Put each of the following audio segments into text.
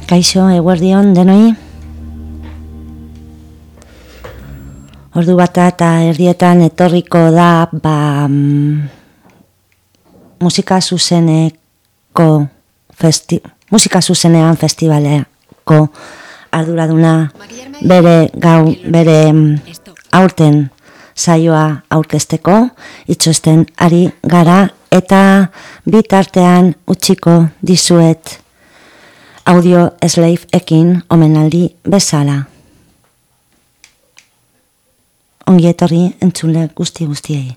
Kaixo, eguerdion denoi. Ordu bata eta erdietan etorriko da musika zuzenean festivaleko arduraduna bere aurten saioa aurkezteko itxosten ari gara eta bitartean utziko dizuet Audio Slave ekin omenaldi bezala. Ongi etorri entzule guztiei.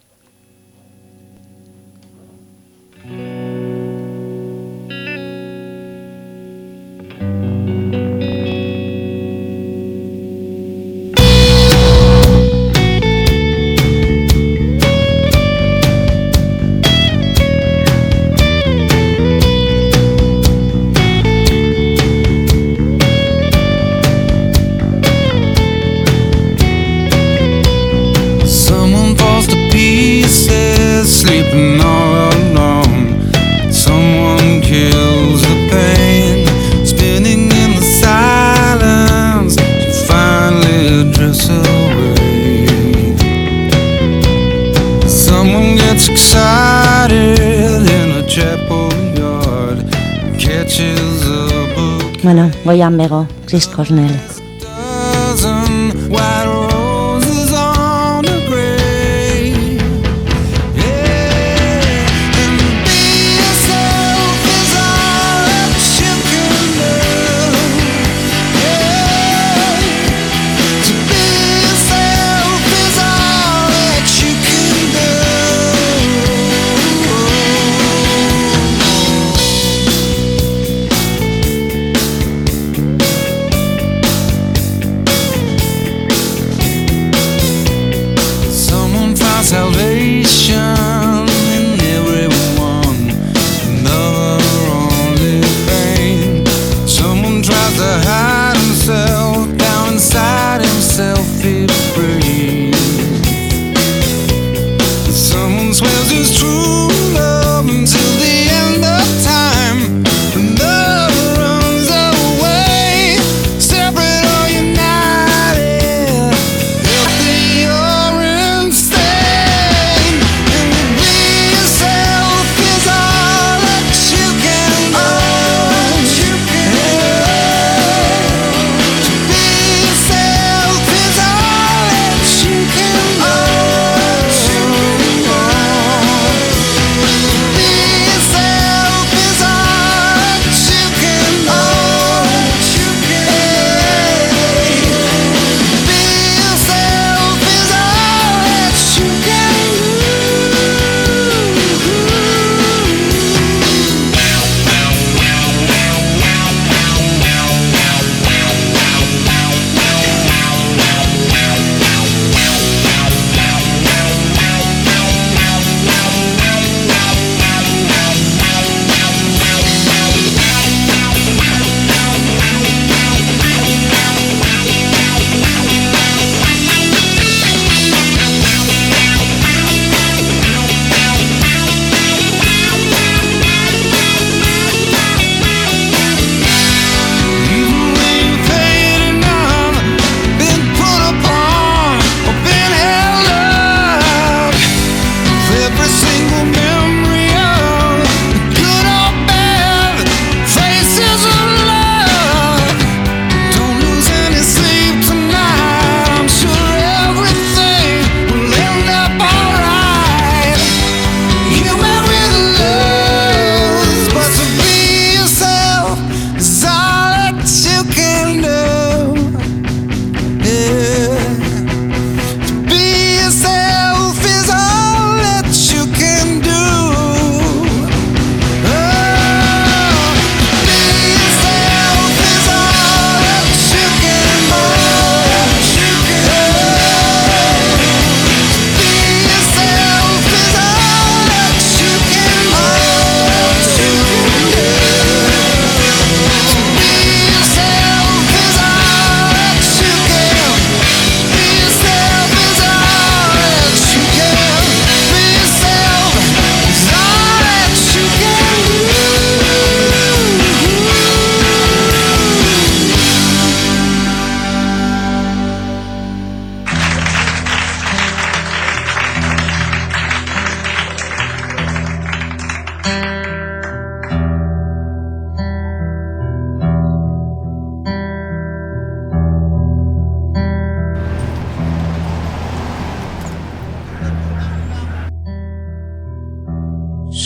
Sleeping all alone, someone kills the pain, spinning in the silence, you finally drifts away. Someone gets excited in a chapel yard, catches a book. Bueno, goian bego, Chris Cornell.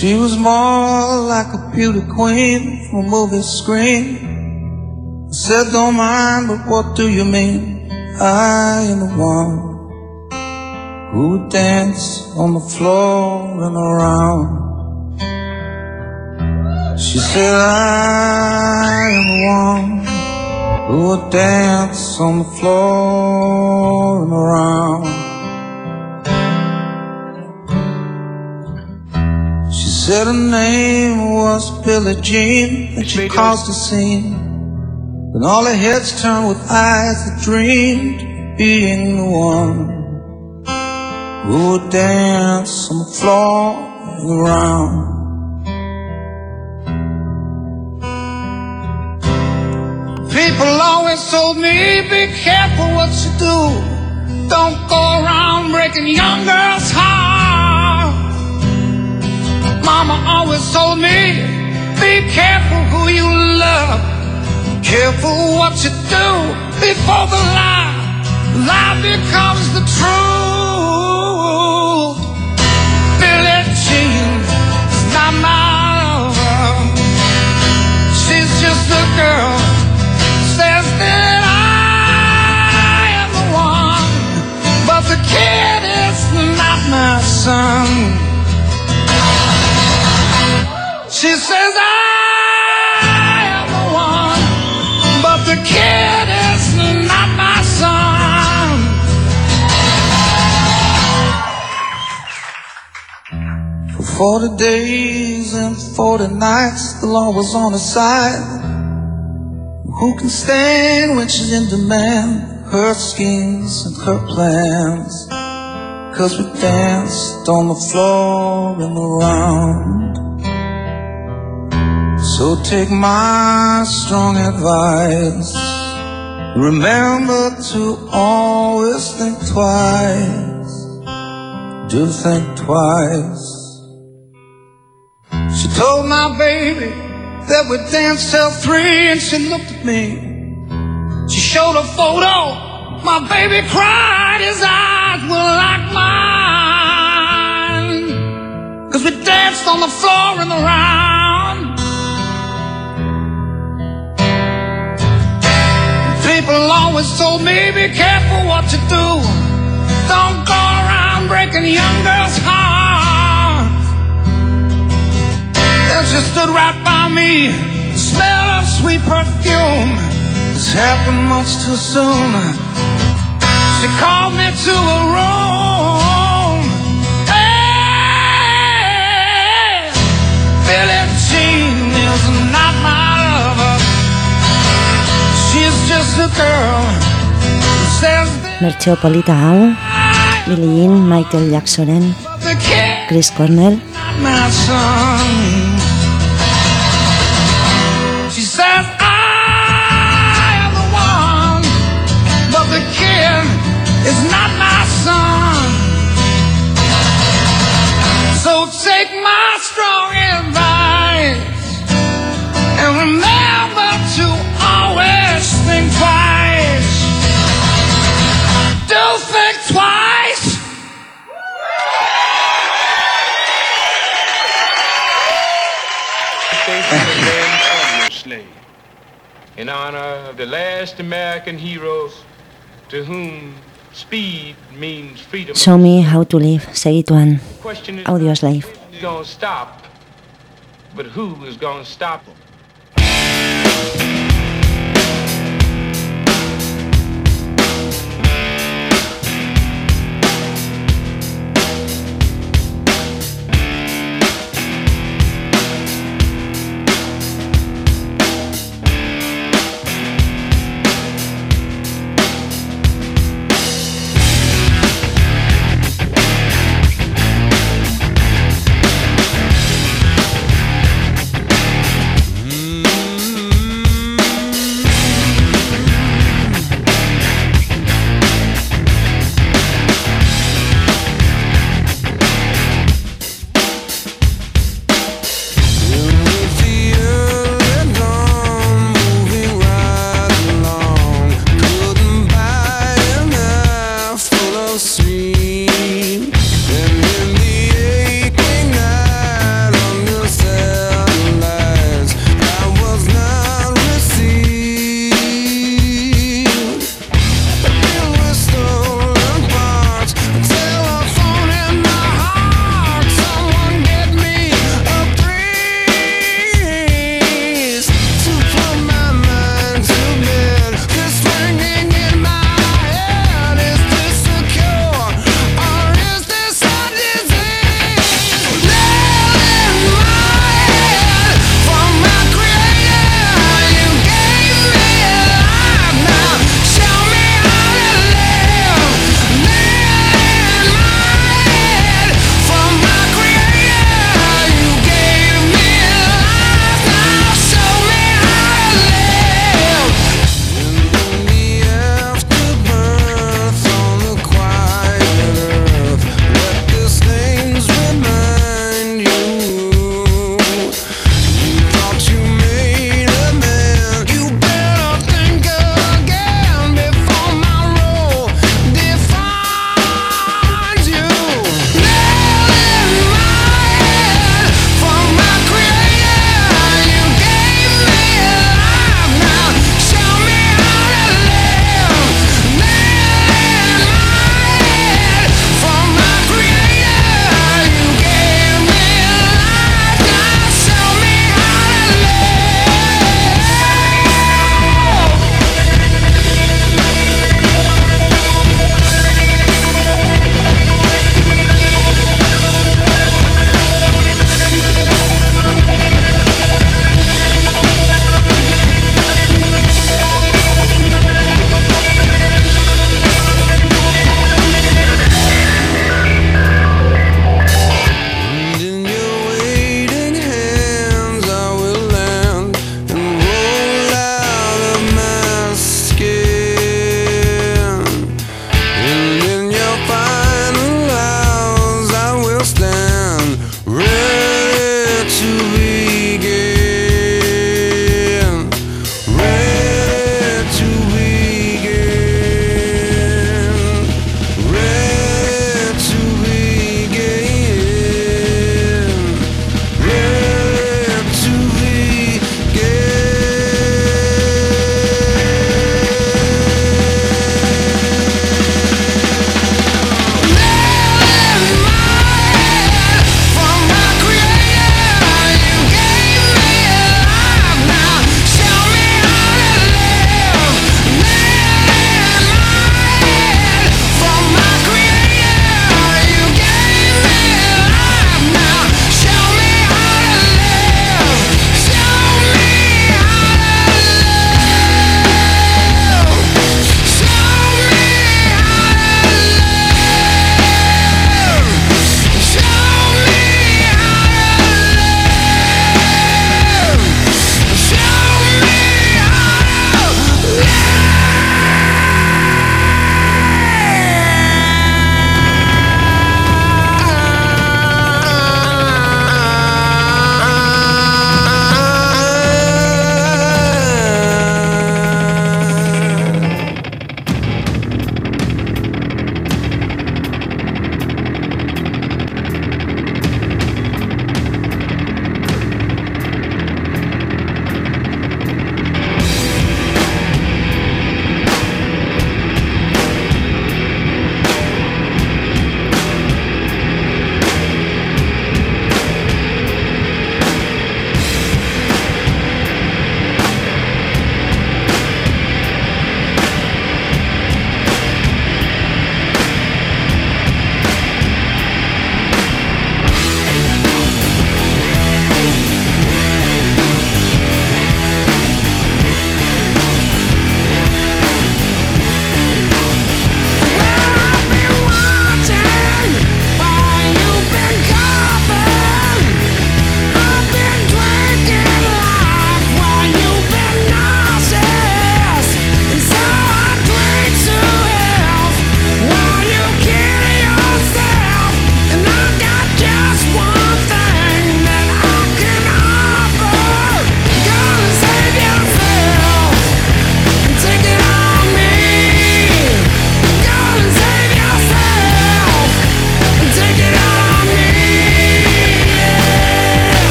She was more like a beauty queen from a movie screen. I said, don't mind, but what do you mean? I am the one who would dance on the floor and around. She said, I am the one who would dance on the floor and around. She said her name was Billie Jean, and she caused a scene. When all her heads turned with eyes that dreamed of being the one who would dance on the floor and around. People always told me, be careful what you do. Don't go around breaking young girls' hearts. Mama always told me, be careful who you love. Careful what you do before the lie becomes the truth. Billie Jean is not my lover. She's just a girl who says that I am the one, but the kid is not my son. She says I am the one, but the kid is not my son. For 40 days and 40 nights, the law was on her side. Who can stand when she's in demand? Her schemes and her plans. 'Cause we danced on the floor and around. So take my strong advice. Remember to always think twice. Do think twice. She told my baby that we'd dance till 3, and she looked at me. She showed a photo. My baby cried. His eyes were like mine. 'Cause we danced on the floor and around. People always told me, be careful what you do. Don't go around breaking young girls' hearts. Then she stood right by me, the smell of sweet perfume. This happened much too soon. She called me to a room. Hey, Billie Jean is not my lover. She's just a girl who says Bertxo polita hau, Billie Jean, Michael Jacksonen, Chris Cornell. my son. She says I am the one, but the kid is not my son. So take my strong advice and remember to always think twice. Do think twice. Slave, in honor of the last American heroes to whom speed means freedom. Show me how to live, segituan, The question is Audioslave. who's gonna stop, but who is gonna stop them?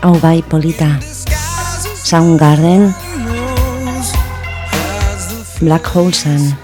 hau bai polita. Soundgarden, Black Hole Sun.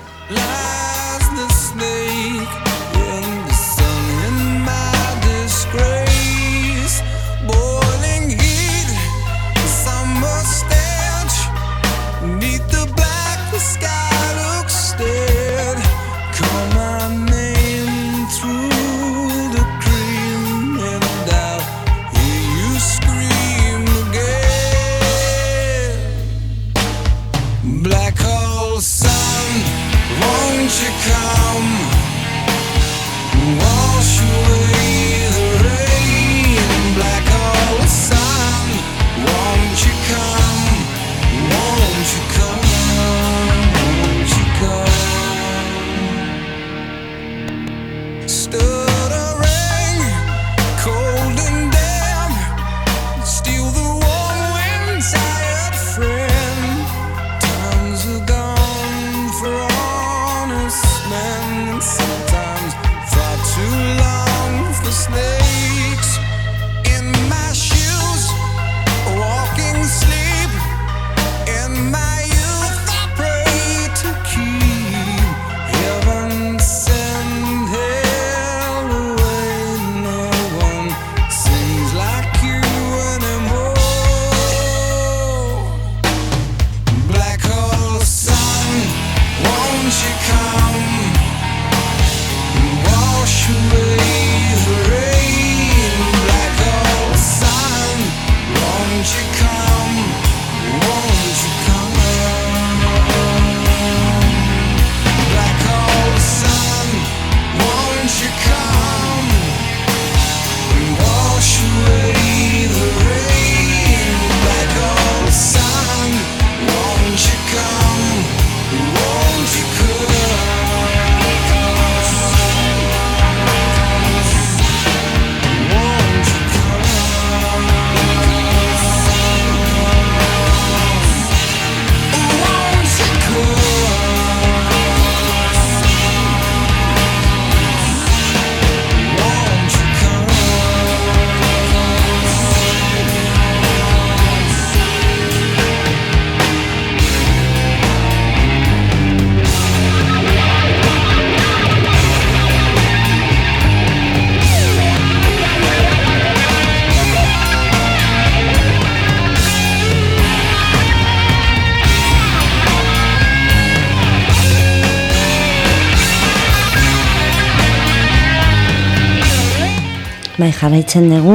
Bai, jarraitzen dugu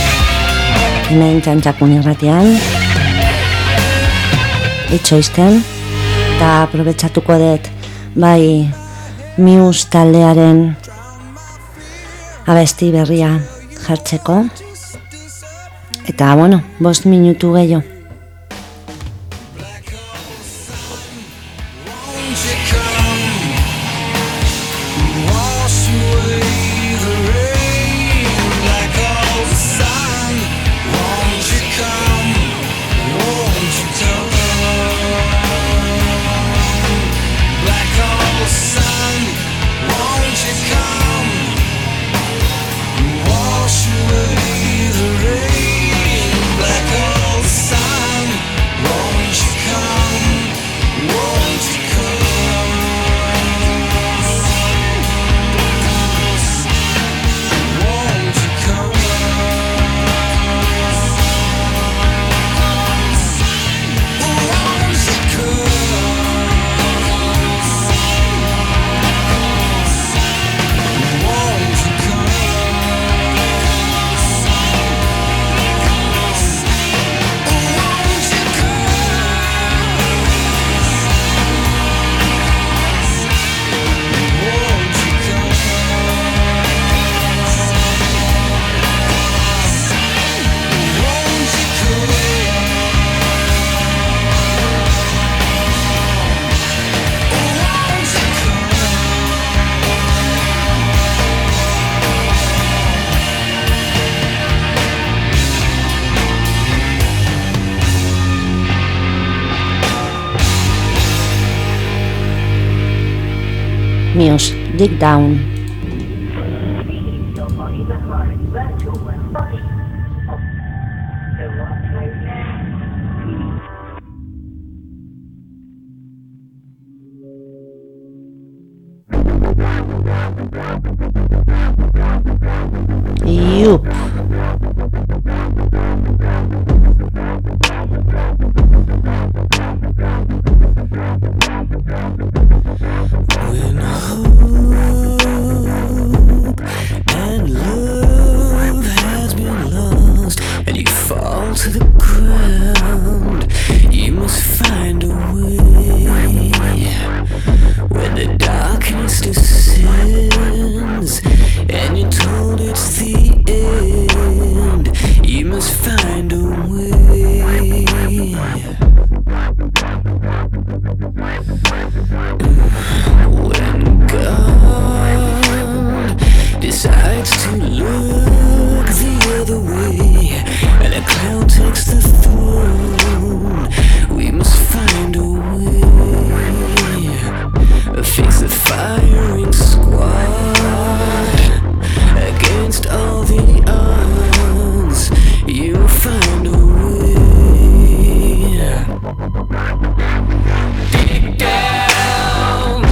hemen Txantxakun irratian itxoizten, eta aprobetxatuko dut bai Muse taldearen abesti berria jartzeko, eta 5 minutu gehiago. Muse, Dig Down. Feeding your body the heart virtual body. The Soup. When hope and love has been lost and you fall to the ground, you must find a way. When the darkness descends and you're told it's the end, you must find a way. When God decides to look the other way and a cloud takes the throne, we must find a way. Face the firing squad against all the odds. You'll find a way. Dig down,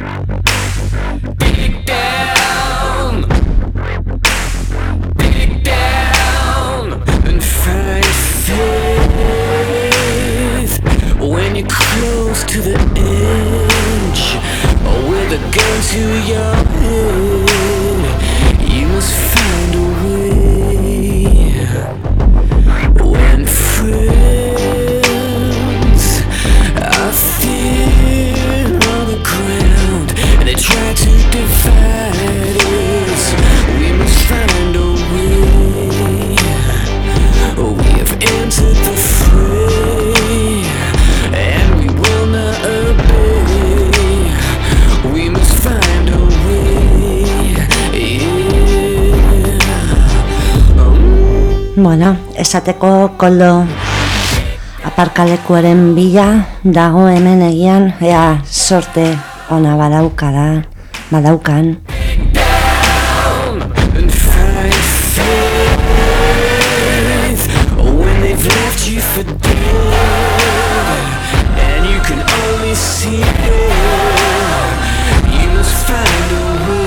dig down, dig down, and find faith when you're close to the edge. With a gun to your head, you must find a way. When friends are thin on the ground and they try to divide us, we must find a way. We have entered the fray and we will not obey. We must find a way, yeah. Bueno, esateko koldo aparkalekuaren bila dago hemen egian, ea sorte ona badaukan. Down and find faith when they've left you for dead, and you can only see it. You must find a way.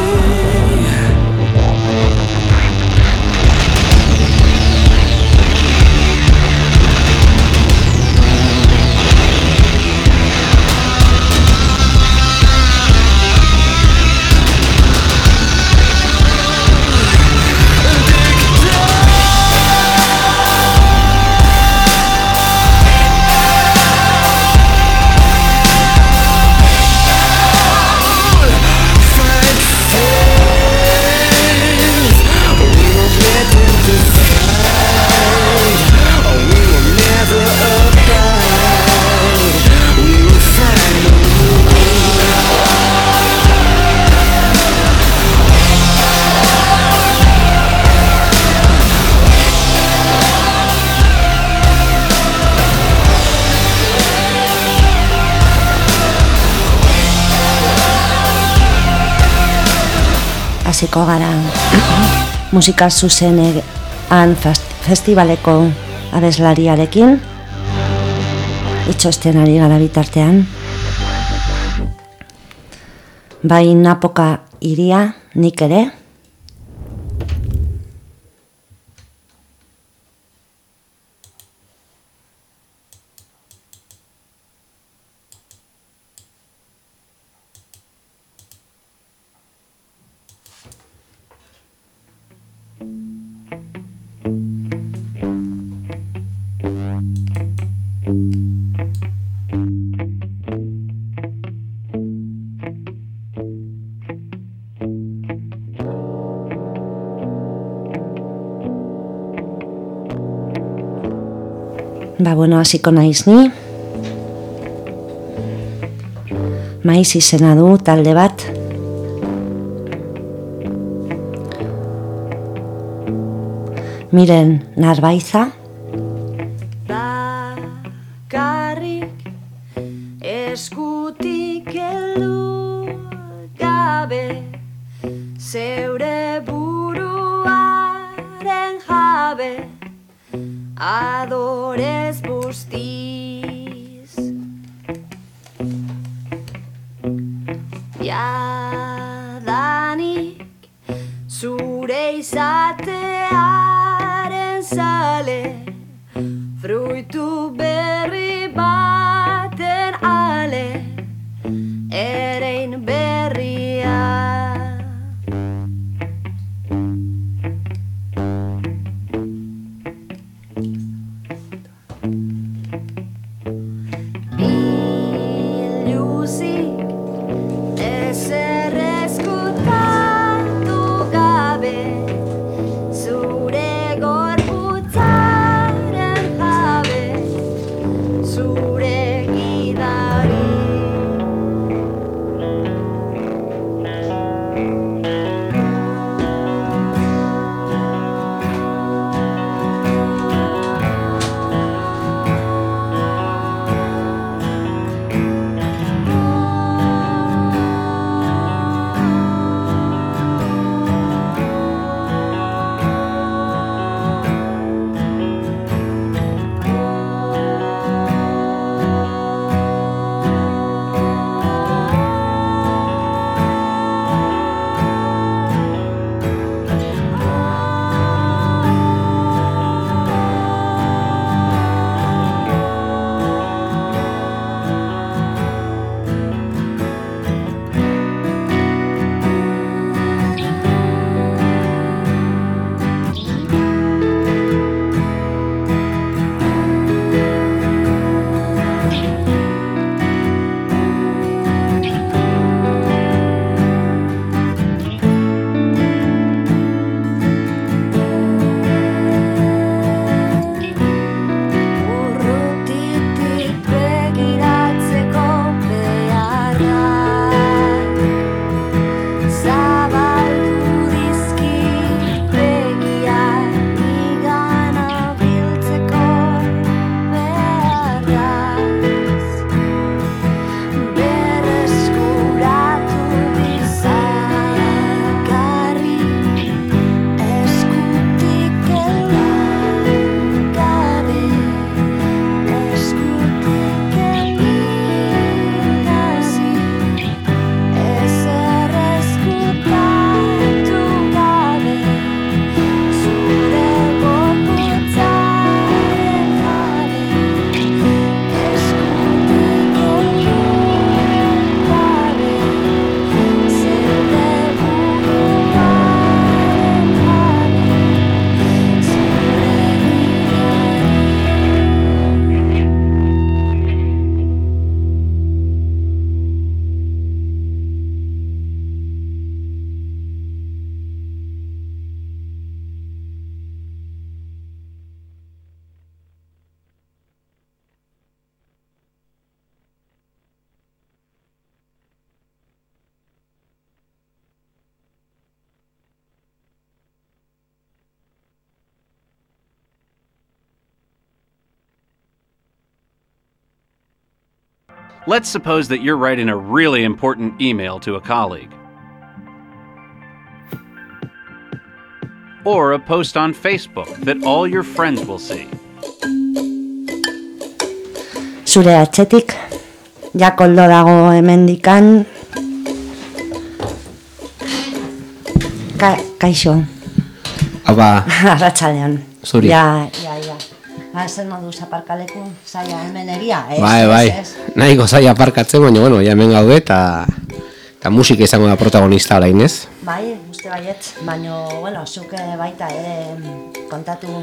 Hasiko gara musika zuzenean festivaleko abeslariarekin itxosten ari gara bitartean. Bai Napoka iria, nik ere. Bueno, hasiko naiz ni. Maiz izena du talde bat. Miren Narbaiza. Bakarrik eskutik heldu gabe zeure buruaren jabe adorez bustiz. Jadanik zure izatea zale, fruitu berri baten ale, erein berria. Biluzik ezer ezkutatu gabe, zure gorputzaren jabe, zure gidari. Urrutitik begiratzeko beharra, zabaldu dizkit begiak nigana biltzeko beharraz, berreskuratu dizakarri eskutik heldu gabe, eskutik elikazi, ezer ezkutatu gabe, zure gorputzaren jabe, eskutik heldu gabe, zeure buruaren jabe, zure Let's suppose that you're writing a really important email to a colleague. Or a post on Facebook that all your friends will see. Zure atzetik, jakoldo dago hemendikan. Kaixo. Aba, Arratsaldeon. Zuri. Ja. Zer moduz aparkaleku, zaila hemen egia, ez? bai. Nahiko zaila aparkatzen, baina, bueno, ja hemen gaude eta musika izango da protagonista orain, ez? Bai, uste baiet, baina, bueno, zuke baita ere kontatu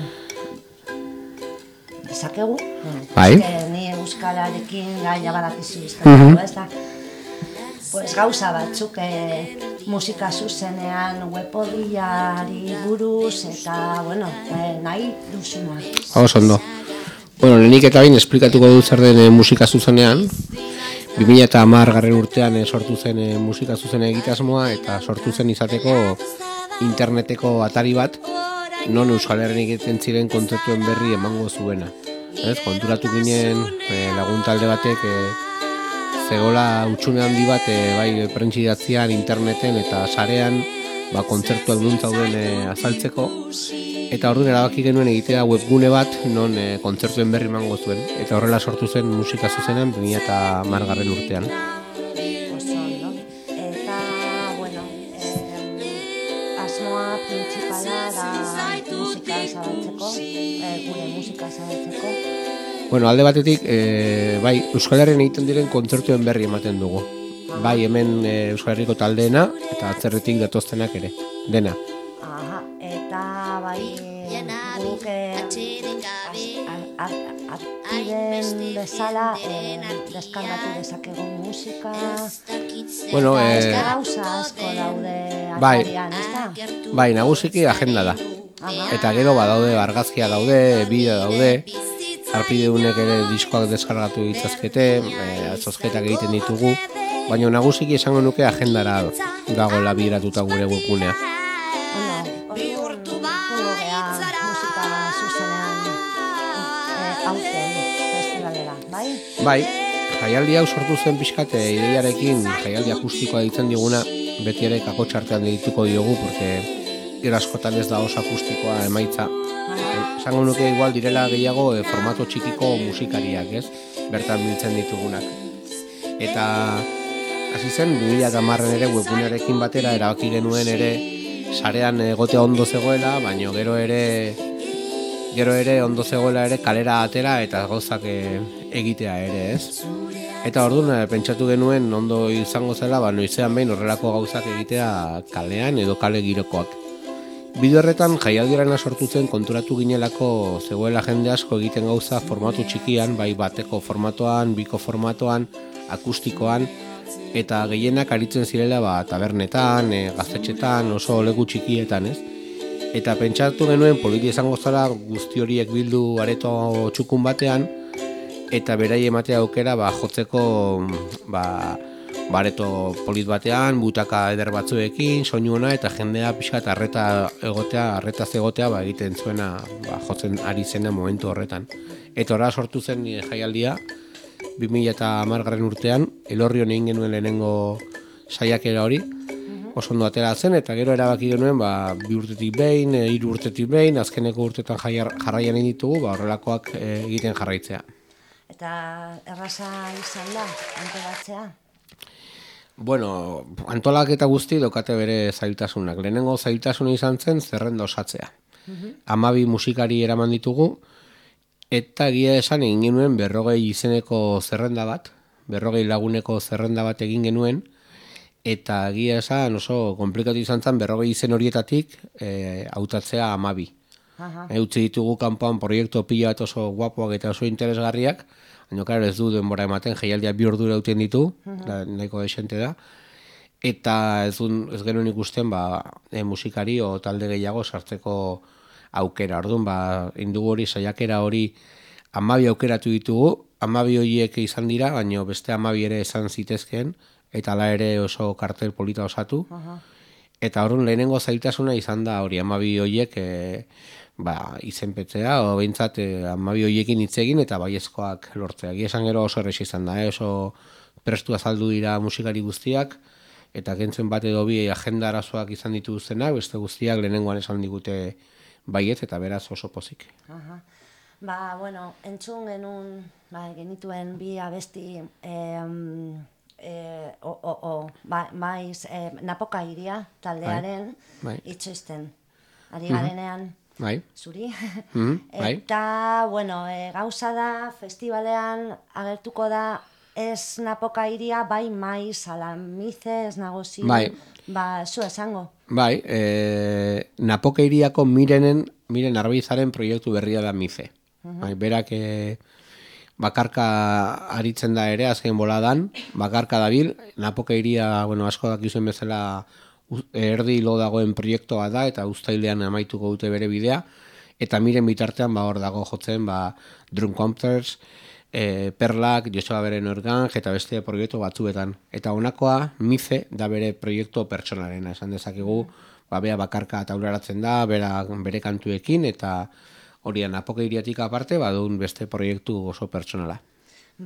dezakegu. Bai. Ni euskalarekin gaia badakizu izan, ez da? Pues gauza batzuk musika zuzenean webodiari buruz eta, bueno, nahi duzuna. Oso ondo. Bueno, lehenik eta bain esplikatuko dut zer den musika zuzenean. 2010 urtean sortu zen musika zuzene egitasmoa eta sortu zen izateko interneteko atari bat non Euskal Herrian egiten ziren kontzertuen berri emango zuena. Ez, konturatu ginen lagun talde batek zegoela hutsune handi bat bai prentzidatzean, interneten eta sarean kontzertuak non zauden azaltzeko, eta orduan erabaki genuen egitea webgune bat non kontzertuen berri emango zuen, eta horrela sortu zen musika zuzenean 2010 urtean. Oso ondo. Eta, bueno, asmoa printzipala da musika zabaltzeko, gure musika zabaltzeko. Bueno, alde batetik, bai, Euskal Herrian egiten diren kontzertuen berri ematen dugu. Bai, hemen Euskal Herriko taldeena eta atzerritik datoztenak ere, dena. Aha, eta bai guk artiden bezala deskargatu dezakegu musika. Bueno, Gauza asko daude atarian, ezta? bai, nagusiki agenda da. Eta gero badaude argazkia daude, bideo daude, arpideunek ere diskoak deskargatu ditzazkete, zozketak egiten ditugu, baina nagusiki esango nuke agendara dagoela bideratuta gure webgunea. Jungo gea musika zuzenean aurten festivalera, bai? Bai, jaialdi hau sortu zen pixkat ideiarekin, jaialdi akustikoa ditzen diguna, beti ere kakotxartean dituko diogu, porque gero askotan ez da oso akustikoa emaitza. Esango nuke igual direla gehiago formato txikiko musikariak, ez? Bertan biltzen ditugunak. Eta hasi zen 2010 ere webgunearekin batera erabaki genuen ere sarean egotea ondo zegoela, baina gero ere ondo zegoela ere kalera atera eta gauzak egitea ere, ez? Eta orduan pentsatu genuen ondo izango zela, noizean behin horrelako gauzak egitea kalean edo kale girokoak. Bide horretan jaialdirana sortu zen konturatu ginelako zegoela jende asko egiten gauza formatu txikian, bai bateko formatoan, biko formatoan, akustikoan, eta gehienak aritzen zirela tabernetan, gaztetxetan, oso leku txikietan, ez? Eta pentsatu genuen politi izango zara guzti horiek bildu areto txukun batean, eta berai ematea aukera jotzeko bareto polit batean, butaka eder batzuekin, soinu ona eta jendea pixkat arretaz egotea egiten zuena jotzen ari zena momentu horretan. Eta horra sortu zen jaialdia 2010 urtean, Elorrion egin genuen lehenengo saiakera hori, oso ondo atera zen, eta gero erabaki genuen 2 urtetik behin, 3 urtetik behin, azkeneko urtetan jarraian egin ditugu, horrelakoak egiten jarraitzea. Eta erraza izan da, antolatzea? Bueno, antolaketa guzti dokate bere zailtasunak. Lehenengo zailtasuna izan zen zerrenda osatzea. 12 musikari eraman ditugu, eta egia esan egin genuen 40 izeneko zerrenda bat, 40 laguneko zerrenda bat egin genuen, eta egia esan oso komplikatu izan zen 40 izen horietatik hautatzea 12. Utzi ditugu kanpoan proiektu pila bat oso guapoak eta oso interesgarriak, baina claro, ez du denbora ematen, jaialdia 2 ordura uten ditu, nahiko desente da, eta ez genuen ikusten musikari o talde gehiago sartzeko aukera. Orduan, indugu hori, saiakera hori 12 aukeratu ditugu, 12 horiek izan dira, baina beste 12 ere esan zitezkeen, eta hala ere oso kartel polita osatu. Eta orduan lehenengo zailtasuna izan da hori 12 horiek izenpetzea, o behintzat 12 horiekin hitz egin eta baiezkoak lortzea. Esan gero oso errez izan da, oso prestu azaldu dira musikari guztiak, eta kentzen bat edo bi agenda arazoak izan dituztenak, beste guztiak lehenengoan esan digute baiet, eta beraz oso pozik. Bueno, entzun genituen bi abesti maiz Napoka Iria taldearen itxoisten ari garenean zuri. Eta, gauza da, festivalean agertuko da ez Napoka Iria, bai maiz Alamize, ez nagozi, zu esango. Napoka Iriako Miren Arbizaren proiektu berria da Mize. Berak bakarka aritzen da ere, azken boladan, bakarka dabil, Napoka Iria, asko dakizuen bezala erdi lo dagoen proiektua da, eta uztailean amaituko dute bere bidea, eta Miren bitartean hor dago jotzen Drum Concerts, Perlak, Joseba beren organ, eta beste proiektu batzuetan. Eta honakoa, Mize, da bere proiektu pertsonarena, esan dezakegu, bea bakarka taularatzen da, bere kantuekin, eta hori Napoka Iriatik aparte, badun beste proiektu oso pertsonala.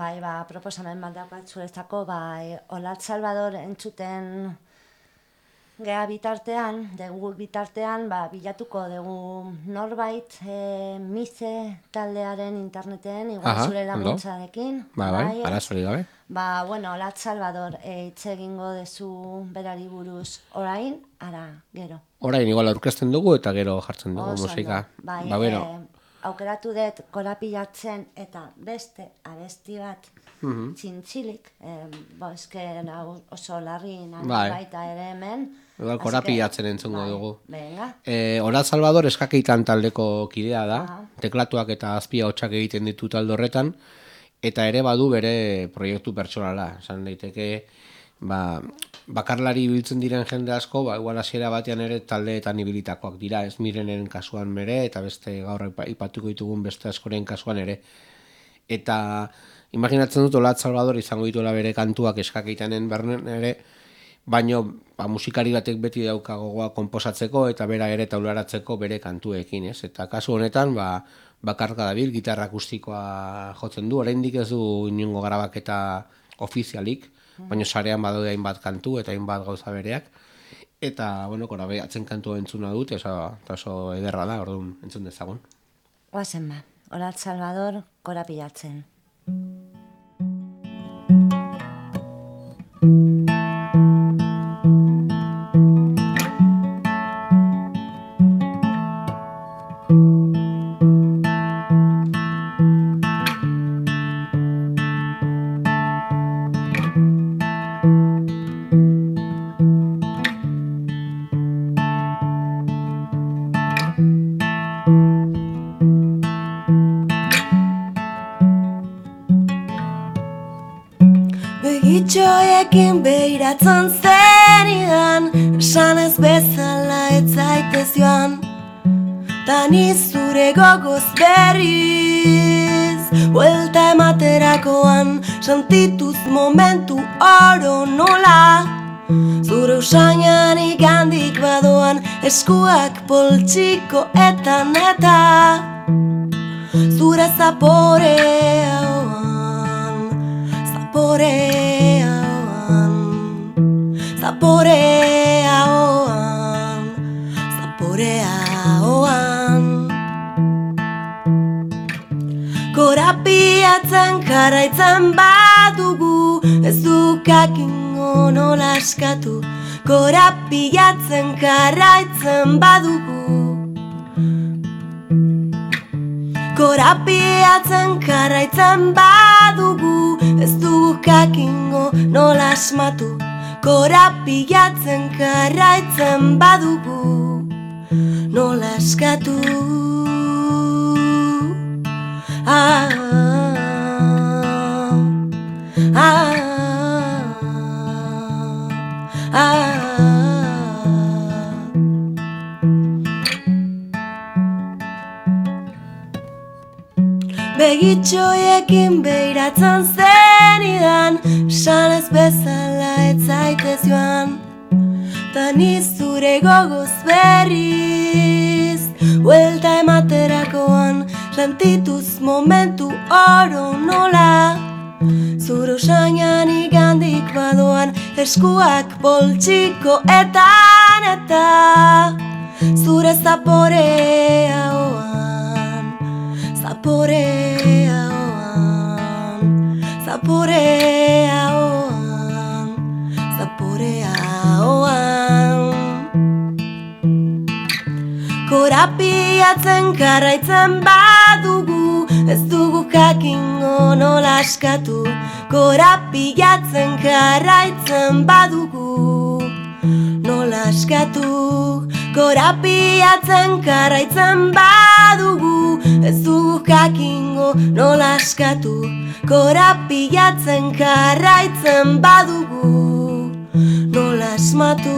Proposamen bat zuretzako, Olat Salvador entzuten Gea bitartean, bilatuko dugu norbait Mise taldearen interneten, igual Aha, zure ondo. laguntzarekin. Bai, arazori gabe. Olatz Salvador, hitz egingo dezu berari buruz orain, ara, gero. Orain igual aurkezten dugu eta gero jartzen dugu Oso musika. ondo. Bueno, Aukeratu dut korapilatzen eta beste abesti bat txintxilik, eske oso larri nahi Bai. baita ere hemen. igual korapilatzen entzungo dugu. Venga. Olatz Salvador eskakeitan taldeko kidea da, teklatuak eta azpia hotxak egiten ditu talde horretan, eta ere badu bere proiektu pertsonala. Esan daiteke, bakarlari ibiltzen diren jende asko, igual hasiera batean ere taldeetan ibilitakoak dira, ez Mirenen kasuan ere, eta beste gaur aipatuko ditugun beste askoren kasuan ere. Eta imaginatzen dut Olatz Salvador izango dituela bere kantuak eskakeitanen bernen ere, baino musikari batek beti dauka gogoa konposatzeko eta bera ere taularatzeko bere kantuekin, ez? Eta kasu honetan, bakarka dabil, gitarra akustikoa jotzen du, oraindik ez du inongo grabaketa ofizialik, baina sarean badaude hainbat kantu eta hainbat gauza bereak. Eta, korapilatzen kantua entzuna dut, eta oso ederra da, orduan entzun dezagun. Oazen ba, Olatz Salvador korapilatzen. Begitxoekin behiratzen zenidan, esan ez bezala ez zaitez joan, ta ni zure gogoz berriz buelta ematerakoan, sentituz momentu oro nola, zure usainan igandik badoan, eskuak poltsiko eta zure zaporea zaporeaoan korapiatzen jarraitzen badugu, ez dukakingo nola eskatu, korapiatzen jarraitzen badugu, korapiatzen jarraitzen badugu, ez dukakingo nola asmatu, korapiatzen jarraitzen badugu, nola eskatu. Begitxoekin behiratzen zenidan, esan ez bezala ez zaitez joan, ta ni zure gogoz berriz buelta ematerakoan, sentituz momentu oro nola, zure usainan igandik badoan, eskuak poltsiko eta zure zaporeaoan, korapiatzen jarraitzen badugu, ez dugu jakingo nola askatu, korapiatzen jarraitzen badugu, nola askatu, korapiatzen jarraitzen badugu, ez dugu jakingo nola askatu, korapiatzen jarraitzen badugu, nola asmatu.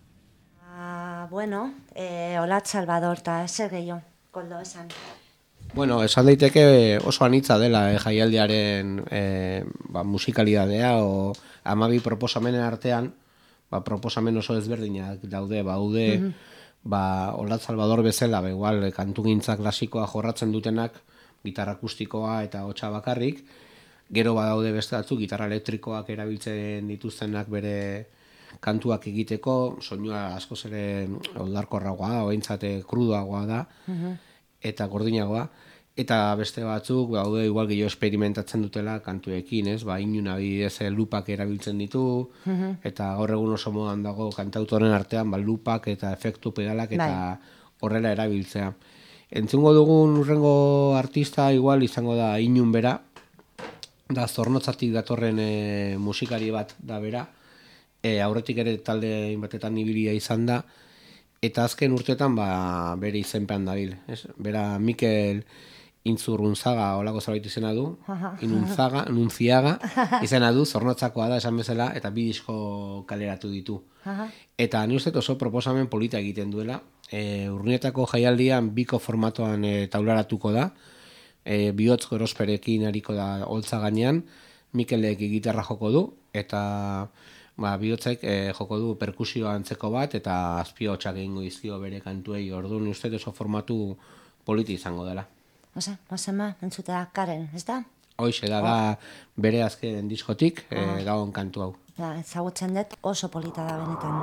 Olatz Salvador, eta zer gehiago, koldo esan. Bueno, esan daiteke oso anitza dela jaialdiaren musikalidadea o 12 proposamenen artean, proposamen oso ezberdinak daude, Olat Salvador bezala, igual kantugintza klasikoa jorratzen dutenak, gitarra akustikoa eta hotsa bakarrik, gero badaude beste batzuk gitarra elektrikoak erabiltzen dituztenak bere kantuak egiteko, soinua askoz ere oldarkorragoa da, ointzate krudoagoa da, eta gordinagoa, eta beste batzuk daude igual gehiago experimentatzen dutela kantuekin, ez? Inun adibidez lupak erabiltzen ditu, eta gaur egun oso modan dago kantautoren artean lupak eta efektu pedalak eta horrela erabiltzea. Entzungo dugun urrengo artista igual izango da Inun bera, da Zornotzatik datorren musikari bat da bera, aurretik ere talde batetan ibilia izan da, eta azken urtetan bere izenpean dabil. Bera Mikel Intzurrunzaga olako zerbait izena du, Nuntziaga izena du, Zornotzakoa da esan bezala, eta 2 disko kaleratu ditu. Eta ni uste oso proposamen polita egiten duela, Urnietako jaialdian 2ko formatoan taularatuko da, bihotz gorosperekin ariko da holtza gainean, Mikelek gitarra joko du, eta bihotzek joko du perkusioa antzeko bat, eta azpiotxak egingo dizkio bere kantuei, orduan uste oso formatu politi izango dela. Osama, entzutea Karen, ez da? Hoixe da bere azken diskotik, dagoen kantu hau. Ezagutzen dut oso polita da benetan.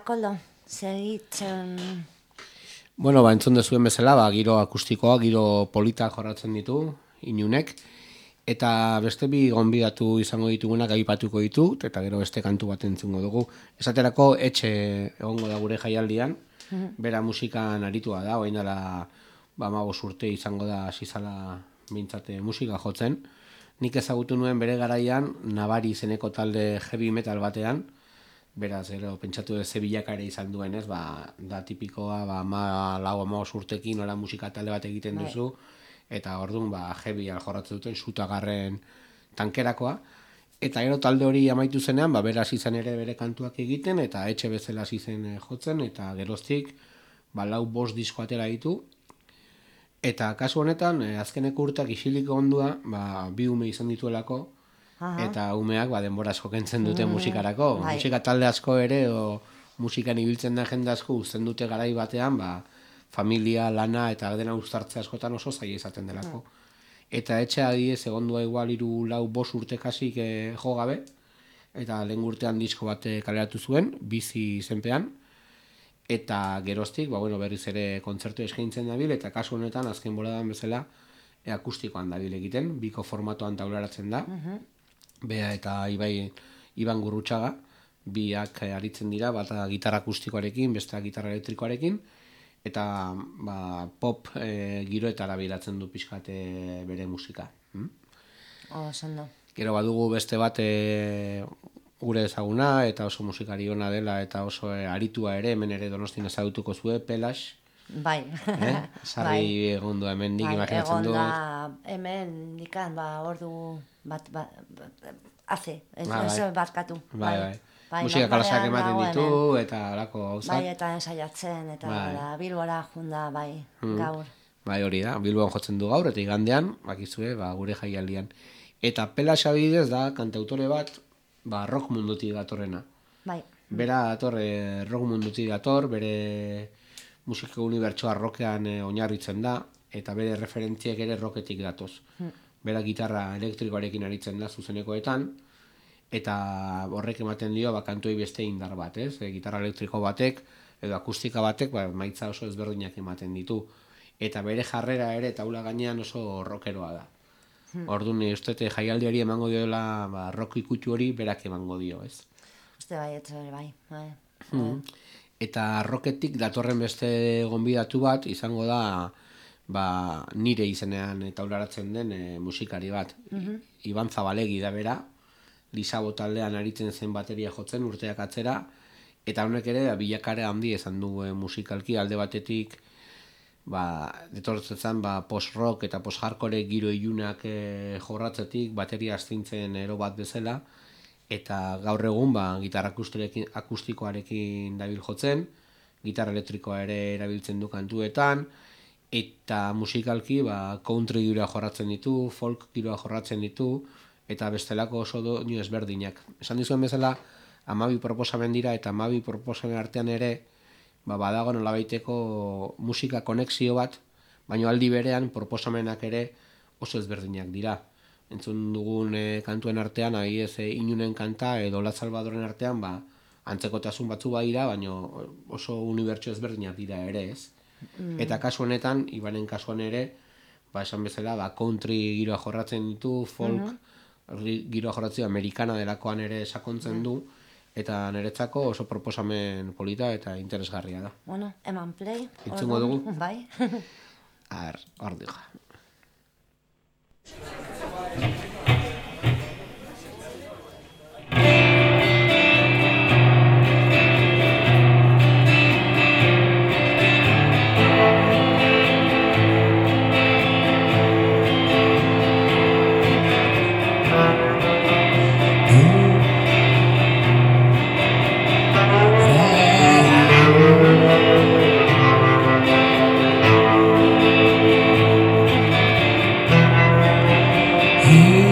Koldo, segitzen... Bueno, entzun dezuen bezala, giro akustikoa, giro polita jorratzen ditu, inunek, eta beste bi gonbidatu izango ditugunak aipatuko ditut, eta gero beste kantu bat entzungo dugu. Esaterako etxe egongo da gure jaialdian, bera musikan aritua da, orain dela 15 urte izango da zizala mintzate musika jotzen. Nik ezagutu nuen bere garaian, Nabari izeneko talde heavy metal batean, beraz, gero, pentsatu ze bilakare izan duen, ez, da tipikoa, 14 urtekin ora musika talde bat egiten duzu, eta orduan, heavy jorratzen duten, Sutagarren tankerakoa, eta gero talde hori amaitu zenean, beraz izan ere bere kantuak egiten, eta etxe bezala izen jotzen, eta geroztik, 4-5 disko atera ditu, eta kasu honetan, azkeneko urteak isilik ondua, 2 ume izan dituelako, eta umeak denbora asko kentzen dute musikarako. Musika talde asko ere, o musikan ibiltzen da jende asko, uzten dute garai batean, familia, lana eta dena uztartzea askotan oso zaila izaten delako. Eta etxe adidez egondua igual 3-4-5 urte kasik jo gabe, eta lehen urtean disko bat kaleratu zuen, bizi izenpean, eta geroztik, berriz ere kontzertu eskaintzen dabil, eta kasu honetan azken boladan bezala akustikoan dabil egiten, biko formatoan taularatzen da, Bea eta Iban Gurrutxaga, biak aritzen dira, bata gitarra akustikoarekin, bestea gitarra elektrikoarekin, eta pop giroetara biratzen du pixkat bere musika. Ondo. Gero badugu beste bat gure ezaguna, eta oso musikari ona dela, eta oso aritua ere, hemen ere Donostin ezagutuko zue, Pelax. Bai. Sarri egondu hemen nik imaginatzen dut. Egonda hemen nikan, ordu bat, haze, ez barkatu. Bai. Musika kalasak ematen ditu, eta alako gauzak. Bai, eta ensaiatzen, eta Bilbora junda, gaur. Bai, hori da, Bilboan jotzen du gaur, eta igandean, bakizue, gure jaialdian. Eta Pelax abidez da, kantautore bat, rock mundutik datorrena. Bai. Bera dator, rock mundutik dator, bere musika unibertsoa rockean oinarritzen da, eta bere referentziek ere rocketik datoz. Bera gitarra elektrikoarekin aritzen da zuzenekoetan, eta horrek ematen dio kantuei beste indar bat, ez? Gitarra elektriko batek, edo akustika batek, maitza oso ezberdinak ematen ditu. Eta bere jarrera ere taula gainean oso rockeroa da. Orduan, ustete jaialdiari emango diola rock ikutsu hori berak emango dio, ez? Uste bai. Eta rocketik datorren beste gonbidatu bat izango da nire izenean taularatzen den musikari bat. Iban Zabalegi da bera, Lisabo taldean aritzen zen bateria jotzen urteak atzera, eta honek ere bilakare handi izan du musikalki alde batetik detortzen post-rock eta post-hardcore giro ilunak jorratzetik, bateria astintzen ero bat bezala, eta gaur egun gitarra akustikoarekin dabil jotzen, gitarra elektrikoa ere erabiltzen du kantuetan, eta musikalki country giroa jorratzen ditu, folk giroa jorratzen ditu, eta bestelako oso doinu ezberdinak. Esan dizuen bezala, 12 proposamen dira, eta 12 proposamen artean ere, badago nolabaiteko musika konexio bat, baina aldi berean proposamenak ere oso ezberdinak dira. Entzun dugun kantuen artean, inunen kanta edo La Salvadoren artean, antzekotasun batzu dira, baina oso unibertsio ezberdinak dira ere, ez? Eta kasu honetan, Ibanen kasuan ere, esan bezala, country giroa jorratzen ditu, folk giroa jorratzen amerikana delakoan ere sakontzen du, eta niretzako oso proposamen polita eta interesgarria da. Bueno, eman play. Itzungo dugu? Bai. Hor diga. Hey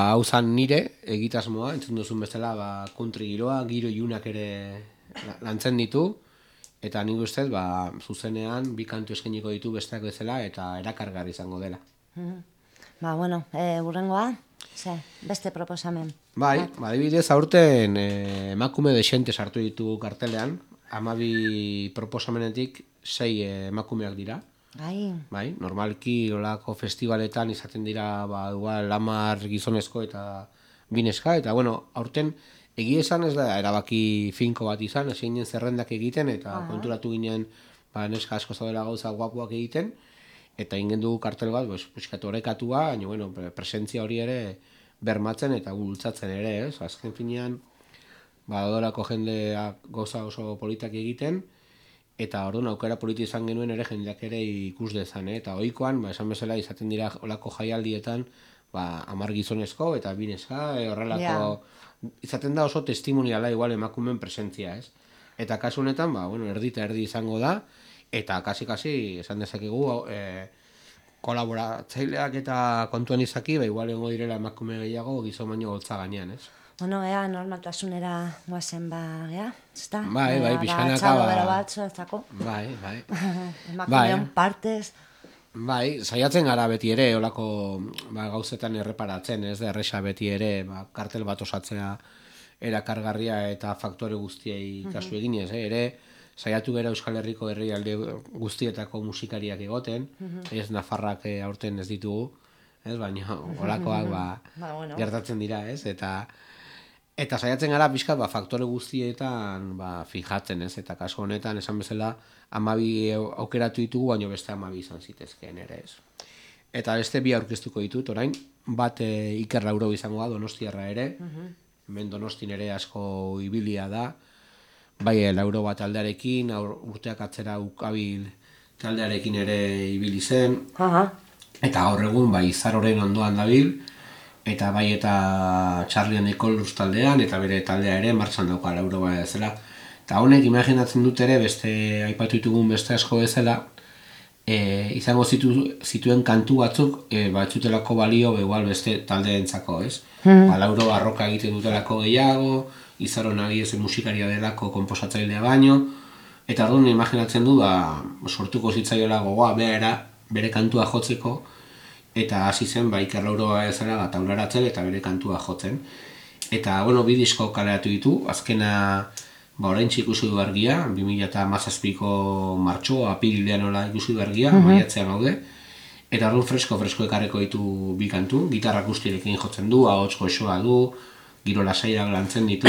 hau zan nire egitasmoa, entzun duzun bezala, country giroa, giro ilunak ere lantzen ditu, eta nik ustez, zuzenean, bi kantu eskainiko ditu besteak bezala, eta erakargarri izango dela. Bueno, urrengoa, beste proposamen. Bai, adibidez, aurten emakume desente sartu ditugu kartelean, 12 proposamenetik 6 emakumeak dira. Bai, normalki olako festivaletan izaten dira igual 10 gizonezko eta 2 neska, eta aurten egia esan ez da erabaki finko bat izan, ez ginen zerrendak egiten, eta konturatu ginen neska asko zaudela gauza guapuak egiten, eta ingen dugu kartel bat, puskatu horrekatua, baina presentzia hori ere bermatzen eta bultzatzen ere, ez? Azken finean, odolako jendea goza oso politak egiten, eta orduan aukera politi izan genuen ere jendeak ere ikus dezan, eta ohikoan, esan bezala izaten dira olako jaialdietan, 10 gizonezko eta 2 neska, horrelako, izaten da oso testimoniala igual emakumeen presentzia, ez? Eta kasu honetan, erdi eta erdi izango da, eta kasi esan dezakegu, kolaboratzaileak eta kontuan izaki, igual egongo direla emakume gehiago gizon baino holtza gainean, ez? Ea normaltasunera guazen ezta? Bai, pixkanaka, txalo bero bat, zuetzako. Bai. Emakumean partez. Bai, saiatzen gara beti ere, olako gauzetan erreparatzen, ez da erresa beti ere, kartel bat osatzea erakargarria eta faktore guztiei kasu eginez, ere, saiatu gara Euskal Herriko herrialde guztietako musikariak egoten, ez Nafarrak aurten ez ditugu, ez, baina olakoak gertatzen dira, ez, eta saiatzen gara pixka faktore guztietan fijatzen, ez, eta kasu honetan esan bezala 12 aukeratu ditugu, baina beste 12 izan zitezkeen ere, ez. Eta beste 2 aurkeztuko ditut, orain, bat Iker Lauro izango da, Donostiarra ere, hemen Donostin ere asko ibilia da, bai Lauro bat taldearekin, urteak atzera Ukabil taldearekin ere ibili zen, eta gaur egun Izaroren ondoan dabil, eta bai eta Charlie and the Colors taldean, eta bere taldea ere martxan dauka Lauro bat ezela. Eta honek imaginatzen dut ere, beste aipatu ditugun beste asko bezala, izango zituen kantu batzuk, batzutelako balio igual beste taldeentzako, ez? Lauro barroka egiten dutelako gehiago, Izaron agiez musikaria delako konposatzailea baino, eta orduan imaginatzen du, sortuko zitzaiola gogoa bere kantua jotzeko, eta hasi zen Iker Lauro ezela taularatzen eta bere kantua jotzen. Eta, 2 disko kaleratu ditu, azkena oraintxe ikusi du argia, 2017ko martxo, apirilean nola ikusi du argia, maiatzean gaude, eta orduan fresko ekarreko ditu 2 kantu, gitarra akustirekin jotzen du, ahots goxoa du, giro lasaiak lantzen ditu,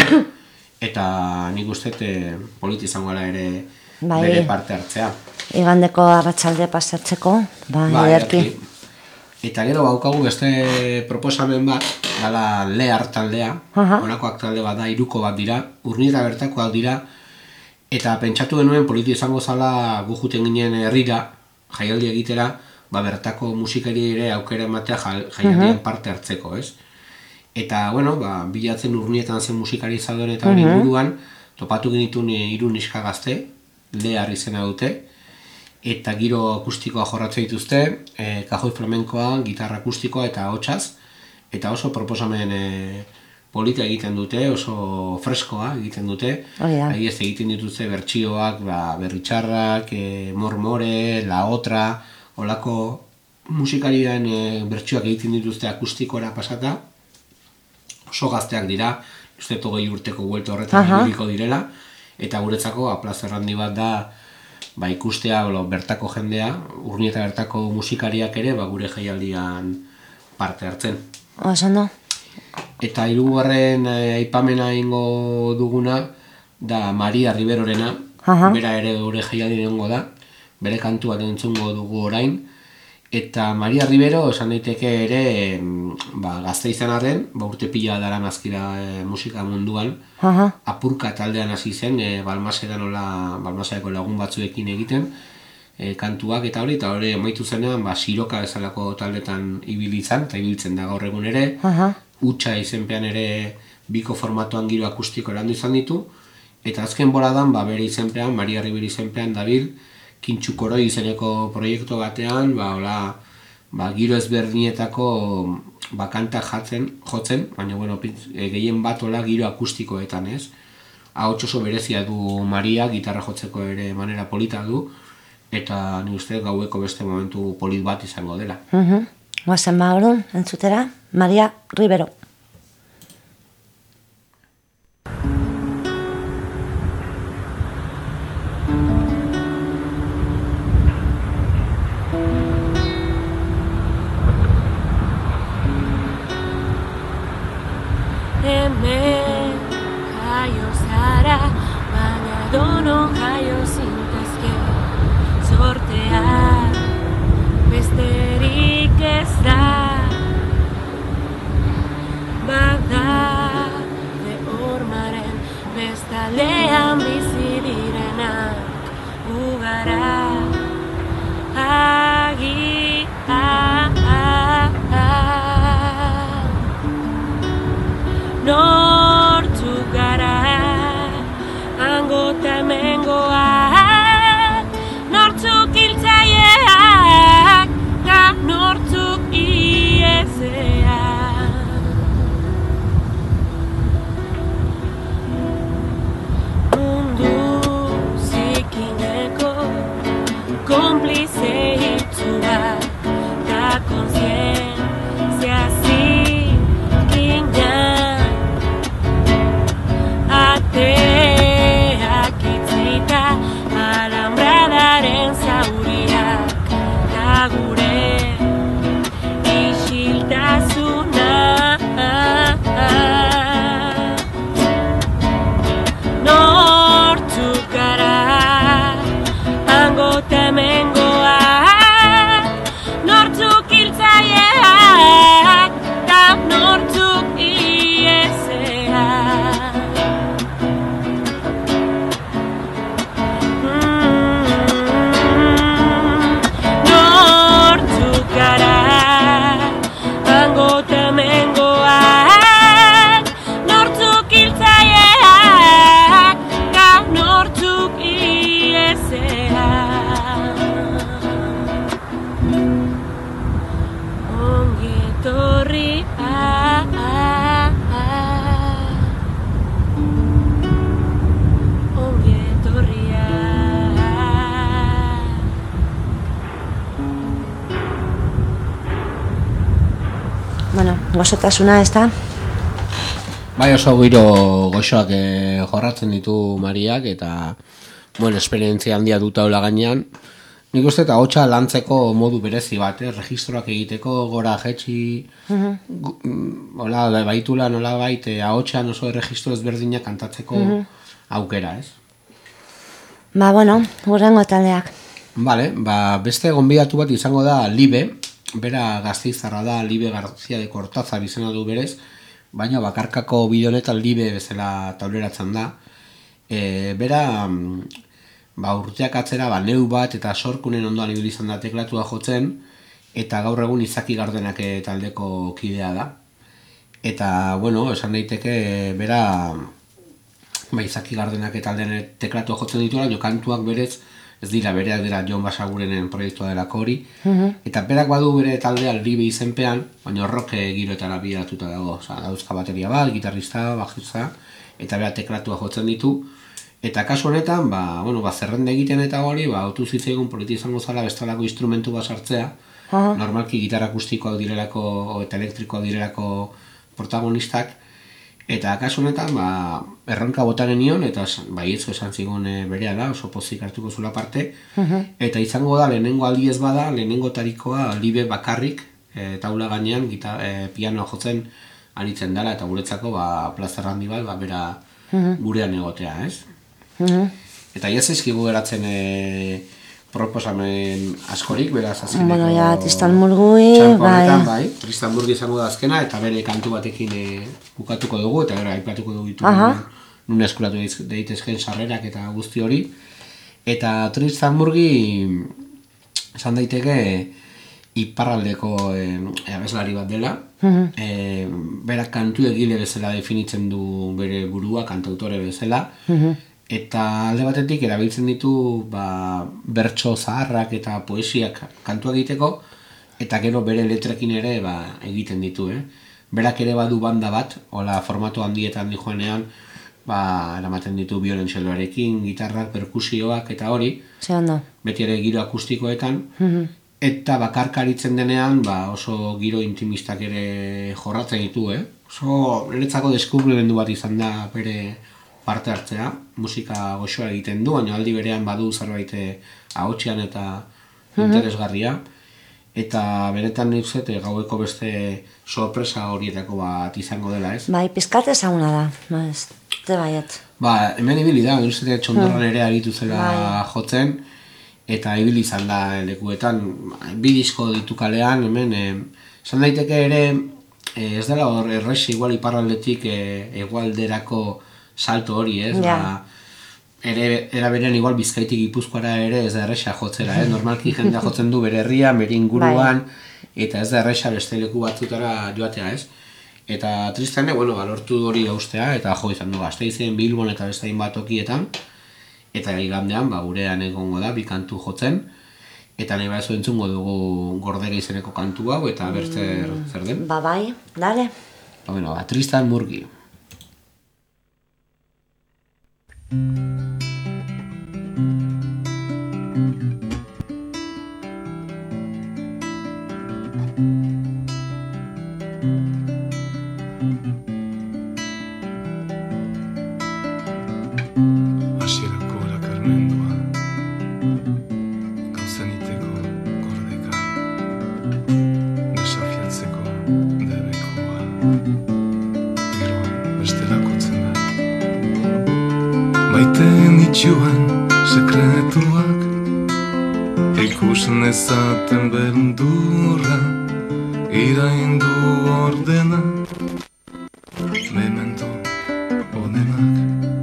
eta nik uste politi izango ere bere parte hartzea. Igandeko arratsalde pasatzeko, ederki. Eta gero baukagu beste proposamen bat, dala Lehar taldea, honakoak talde bat da, 3 bat dira, Urnieta bertakoak dira, eta pentsatu genuen politi izango zala gu juten ginen herrira, jaialdi egitera, bertako musikari ere aukera ematea jaialdian parte hartzeko, ez? Eta, bilatzen Urnietan zen musikari zauden eta hori inguruan, topatu genituen 3 neska gazte, Lehar izena dute, eta giro akustikoa jorratzen dituzte, kajoi flamenkoa, gitarra akustikoa eta ahotsaz, eta oso proposamen polita egiten dute, oso freskoa egiten dute, agiez egiten dituzte bertsioak, berritxarrak, mormore, la otra, olako musikarian bertsioak egiten dituzte akustikora pasata, oso gazteak dira, uste 20 urteko buelta horretan ibiliko direla, eta guretzako plazer handi bat da ikustea bertako jendea, Urnieta bertako musikariak ere gure jaialdian parte hartzen. Oso. Eta 3. aipamena egingo duguna da Maria Riverorena, bera ere gure jaialdian egongo da, bere kantua entzungo dugu orain, eta Maria Rivero esan daiteke ere gazte izan arren, urte pila dara mazkira musika munduan, apurka taldean hasi zen, Balmaseko lagun batzuekin egiten kantuak eta hori amaitu zenean Siroka bezalako taldetan ibilitzen, eta ibiltzen da gaur egun ere, Utsa izenpean ere biko formatuan giro akustiko erandu izan ditu, eta azken boladan bere izenpean, Maria Rivero izenpean dabil, Kintxukoroi izeneko proiektu batean, giro ezberdinetako kanta jotzen, baina bueno, gehien bat ola giro akustikoetan, ez? Ahots oso berezia du Maria, gitarra jotzeko ere manera polita du, eta ni uste gaueko beste momentu polit bat izango dela. Guazen ba orduan, entzutera, Maria Rivero. Hemen jaio zara, baina donon jaio zintezke. Zortea besterik ez da, bada hormaren bestaldean bizi direnak ugara nortzuk gara, hango eta hemengoak, nortzuk hiltzaileak, eta nortzuk ieseak. Mundu zikineko konplize hitzuak, eta kontzientzia ateak itzita alambradaren zauriak eta gure isiltasuna nortzuk gara hango eta hemengoak, nortzuk hiltzaileak eta nortzuk ieseak. Bueno, gozotasuna ez da? Bai, oso giro goxoak jorratzen ditu Mariak, eta bueno, esperientzia handia duta hola gainean. Nik uste eta ahotsa lantzeko modu berezi bat, registroak egiteko, gora jetxi, hola, baitula nola baite, ahotsan oso registro ezberdinak kantatzeko aukera, ez? Ba, bueno, hurrengo taldeak. Vale, beste gonbidatu bat izango da Libe, bera Gasteiztarra da, Libe García de Cortázar izena du berez, baina bakarkako bideo honetan Libe bezala tauleratzen da. Bera urteak atzera neu bat eta sorkunen ondoan ibili izan da teklatua jotzen, eta gaur egun Izaki Gardenak taldeko kidea da. Eta, bueno, esan daiteke bera Izaki Gardenak taldean teklatua jotzen dituela, jo kantuak berez ez dira, bereak dira Jon Basagurenen proiektua delako hori, eta berak badu bere taldea Libe izenpean, baina rock giroetara bideratuta dago, dauzka bateria bat, gitarrista, bajista, eta berak teklatua jotzen ditu, eta kasu honetan, zerrende egiten eta hori, autu zitzaigun politi izango zala bestalako instrumentu bat sartzea, normalki gitarra akustikoak direlako eta elektrikoak direlako protagonistak, eta kasu honetan, erronka botaren nion, eta baietzo esan zigun berea da, oso pozik hartuko zula parte, eta izango da, lehenengo aldiez bada, lehenengo tarikoa Libe bakarrik, taula gainean, pianoa jotzen aritzen dela, eta guretzako plazer handi bat, bera gurean egotea, ez? Eta ez ezkigu geratzen proposamen askorik, beraz azkeneko... Bueno, ja, Tristan Murgui, bai. Tristan Murgui izango da azkena, eta bere kantu batekin bukatuko dugu, eta gara, aipatuko dugu ditu nun eskuratu daitezken sarrerak eta guzti hori. Eta Tristan Murgui, esan daiteke, iparraldeko abeslari bat dela, berak kantu egile bezala definitzen du bere burua, kantautore bezala, eta alde batetik erabiltzen ditu bertso zaharrak eta poesiak kantua egiteko, eta gero bere letrekin ere egiten ditu, Berak ere badu banda bat, hola formatu handietan dijoanean, eramaten ditu biolentxeloarekin, gitarrak, perkusioak eta hori. Ze ondo. Beti ere giro akustikoetan, eta bakarkaritzen denean, oso giro intimistak ere jorratzen ditu, Oso, niretzako deskubrimendu bat izan da bere parte hartzea, musika goxoa egiten du, baina aldi berean badu zerbait ahotsean eta interesgarria. Eta benetan nik uste gaueko beste sorpresa horietako bat izango dela, ez? Bai, pizkat ezaguna da, ez baiet. Hemen ibili da, nik uste txondorran ere aritu zela jotzen, eta ibili izan da lekuetan, bi disko ditu kalean, hemen, esan daiteke ere, ez dela hor errex igual iparraldetik hegoalderako salto hori, ez? Era berean igual Bizkaitik Gipuzkoara ere ez da erresa jotzera, Normalki jendea jotzen du bere herrian, bere inguruan, eta ez da erresa beste leku batzutara joatea, ez? Eta tristane, lortu hori gauztea, eta jo izan du Gasteizen, Bilbon eta beste hainbat tokietan, eta igandean, gurean egongo da, bi kantu jotzen, eta nahi badezu entzungo dugu Gordera izeneko kantu hau, eta bertzer zer den? Bai, dale. Tristan Murgi. Hasierako erakarmendua, gauzen iteko gordeka, desafiatzeko debekoa, geroan bestelakotzen da. Maiten itxuan sekretuak, ikus nezaten beldurra, iraindu ordena, memento onenak.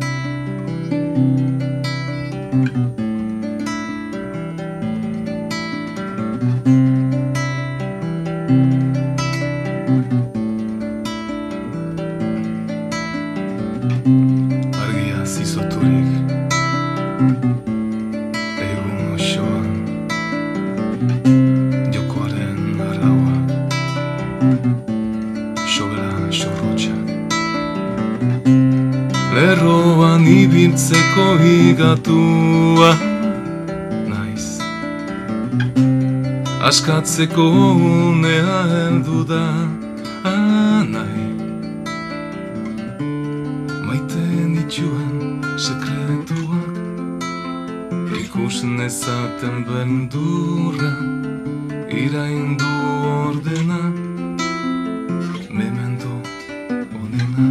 Argia zizoturik, egun osoan, jokoaren arauak, sobera sorrotxak. Lerroan ibiltzeko higatua naiz, askatzeko unea heldu da nahi. Maiten itxuan sekretuak, ikus nezaten beldurra, iraindu ordena, memento onenak.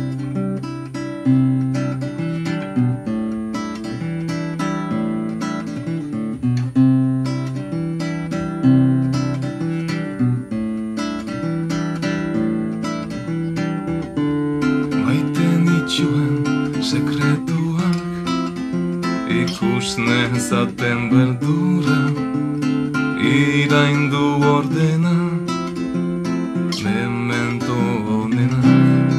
Sekretuak, ikus nezaten beldura, iraindu ordena, memento onenak.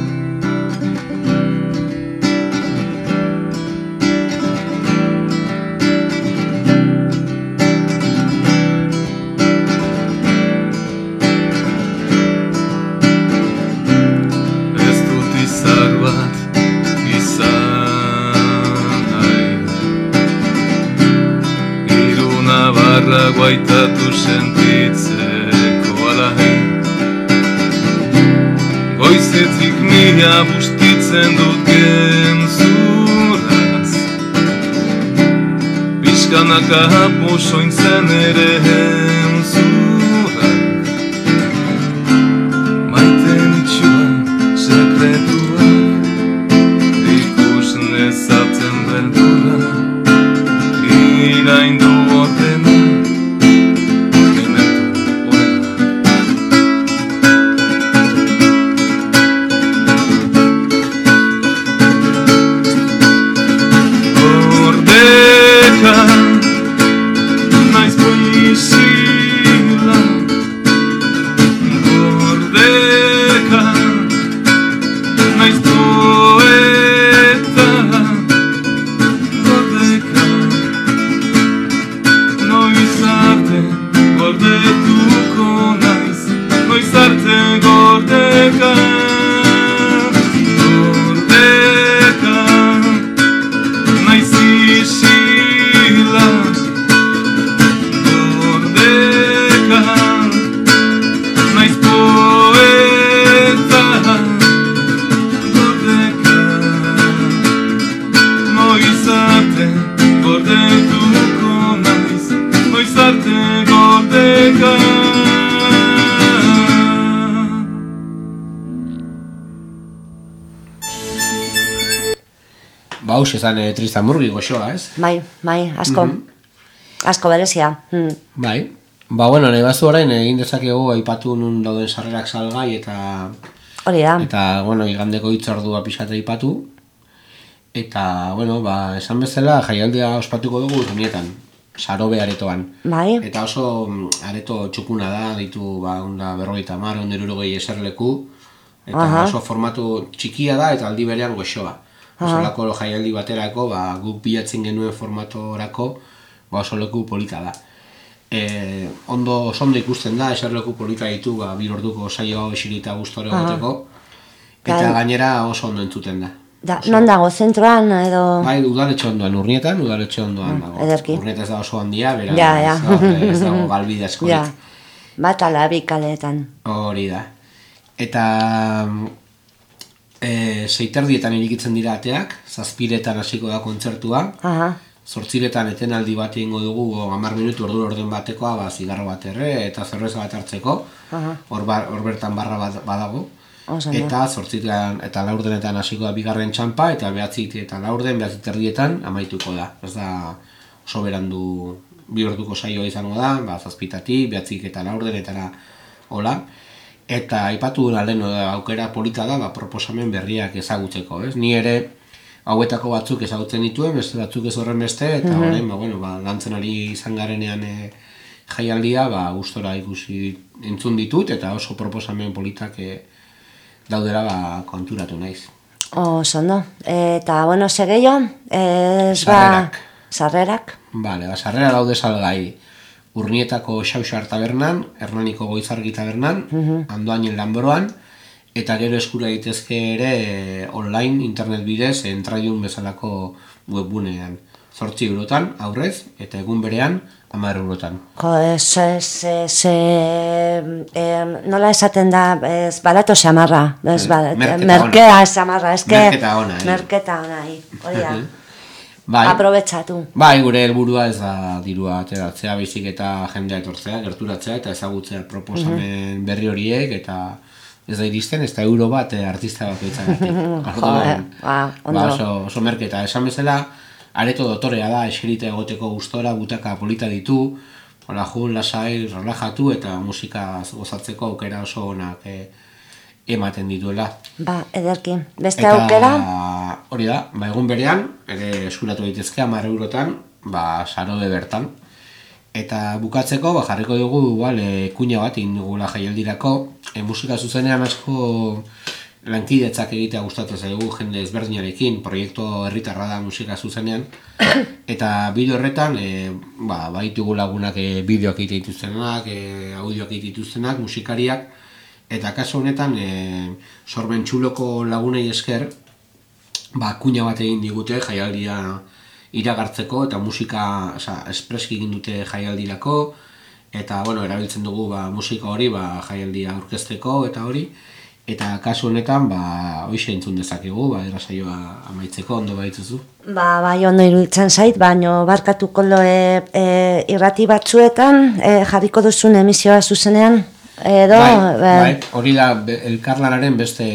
Ez dut izar bat Navarra guaitatu sentitzeko alahe, goizetik mila bustitzen dut gentzuraz, pixkanaka posointzen ere entzurak. Maiten itxuan sekretuak, ikus nezaten beldurra, iraindu ordena, memento onenak. Gordeka, naiz poesia, Ba, hau esan Tristan Murgi goxoa, ez? Bai, asko. Asko berezia. Bai. Ba, bueno, nahi bazu orain egin dezakegu aipatu nun dauden sarrerak salgai eta... Hori da. Eta, bueno, igandeko hitzordua pixate aipatu. Eta, bueno, ba, esan bezala jaialdia ospatuko dugu Urnietan, Sarobe aretoan. Bai. Eta oso areto txukuna da, ditu, ba, 150, 160 eserleku. Eta oso formatu txikia da eta aldi berean goxoa. Osolako jaialdi baterako, ba, guk bilatzen genuen formatorako, ba, oso leku polita da. Ondo ikusten da, eserleku polita ditu, ba, 2 orduko saio esirita gustore goteko. Eta gainera oso ondo entzuten da. Non dago, zentroan edo... Bai, udaletxe ondoan, Urnietan dago. Ederki. Urnieta ez da oso handia, bera, Ja. ez dago galbide askorik. Ja, bat ala bi kaleetan. Hori da. Eta 6:30 irikitzen dira ateak, 7:00 hasiko da kontzertua, 8:00 etenaldi bat egingo dugu, 10 minutu ordu batekoa, ba, zigarro bat eta zerbeza bat hartzeko, hor bertan barra badago. Eta 8:00 eta 4:00 hasiko da bigarren txanpa, eta 9:00 eta 9:30 amaituko da. Ez da oso berandu 2 orduko saioa izango da, 7:00, 9:00 eta 4:00 hola. Eta aipatu lehen aukera polita da, proposamen berriak ezagutzeko, ez? Ni ere hauetako batzuk ezagutzen dituen, beste batzuk ez horren beste, eta horren, lantzen ari izan garenean jaialdia, gustora ikusi entzun ditut, eta oso proposamen politak daudera konturatu naiz. Oso ondo. Eta, bueno, segeio? Sarrerak. Bale, sarrera daude salgai. Urnietako Xauxar tabernan, Hernaniko Goizargi tabernan, Andoainen Lanbroan, eta gero eskura daitezke ere online, internet bidez, Entraiun bezalako webgunean. 8 eurotan aurrez, eta egun berean 10 eurotan. Nola esaten da, barato xamarra, merkea xamarra, merketa ona, hori da. Aprobetxatu. Bai, gure helburua ez da dirua ateratzea, baizik eta jendea etortzea, gerturatzea eta ezagutzea proposamen berri horiek, eta ez da iristen, ez da euro bat artista bat eitzagatik. Oso merketa, esan bezala, areto dotorea da, eskerita egoteko gustora, butaka polita ditu, jun, lasai, relajatu eta musika gozatzeko aukera oso onak ematen dituela. Ederki. Beste aukera? Hori da, egun berean, ere eskuratu daitezke 10 eurotan, Sarobe bertan. Eta bukatzeko, jarriko dugu, kuña bat indugula jaialdirako, musika zuzenean asko lankidetzak egitea gustatzen zaigu jende ezberdinarekin, proiektu herritarra da musika zuzenean, eta bideo horretan, baitugu lagunak bideoak egite dituztenak, audioak egite dituztenak, musikariak, eta kasu honetan, Sorben Txuloko lagunei esker, kuña bat egin digute jaialdia iragartzeko, eta musika espreski egin dute jaialdirako, eta erabiltzen dugu musika hori jaialdia aurkezteko eta hori, eta kasu honetan hoxe entzun dezakegu, irrasaioa amaitzeko, ondo baitzuzu? Bai, ondo iruditzen zait, baina barkatuko irrati batzuetan jarriko duzun emisioa zuzenean, edo... Bai, hori da elkarlanaren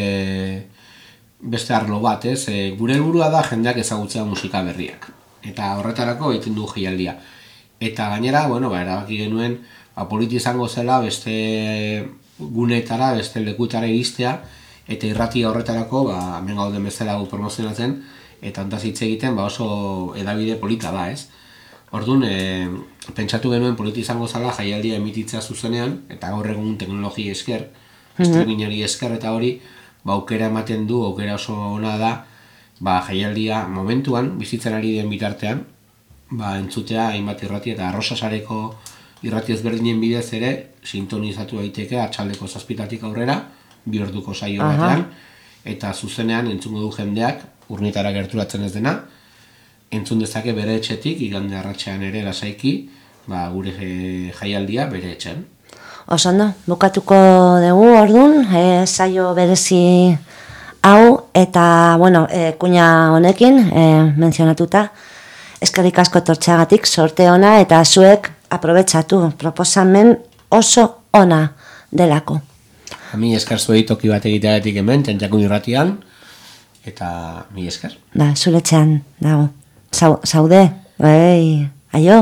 beste arlo bat, ez? Gure helburua da jendeak ezagutzea musika berriak. Eta horretarako egiten du jaialdia. Eta gainera, erabaki genuen, politi izango zela beste guneetara, beste lekutara iristea, eta irratia horretarako, hemen gauden bezala gu promozionatzen, eta ontaz hitz egiten oso edabide polita da, ez? Orduan, pentsatu genuen politi izango zela jaialdia emititzea zuzenean, eta gaur egun teknologia esker, streamingari esker eta hori, aukera ematen du, aukera oso ona da, jaialdia momentuan, bizitzen ari den bitartean, entzutea hainbat irrati eta Arrosasareko irrati ezberdinen bidez ere, sintonizatu daiteke arratsaldeko 7:00 aurrera, 2 orduko saio batean, eta zuzenean entzungo du jendeak, Urnietara gerturatzen ez dena, entzun dezake bere etxetik, igande arratsean ere lasaiki, gure jaialdia bere etxean. Oso ondo, bukatuko dugu orduan, saio berezi hau, eta, kuña honekin, menzionatuta, eskerrik asko etortzeagatik, sorte ona, eta zuek aprobetxatu, proposamen oso ona delako. Ami esker zuei toki bat egiteagatik hemen, Txantxakun irratian, Eta mi esker. Ba, zuretxean dago. Zaude, aio.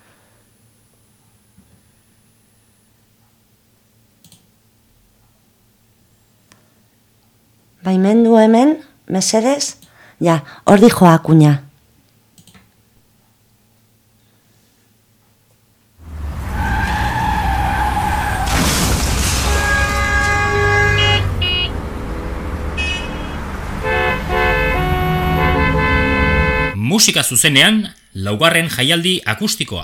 Baimendu hemen, mesedez, ja, hor dijoa kuña. Musika zuzenean, laugarren jaialdi akustikoa.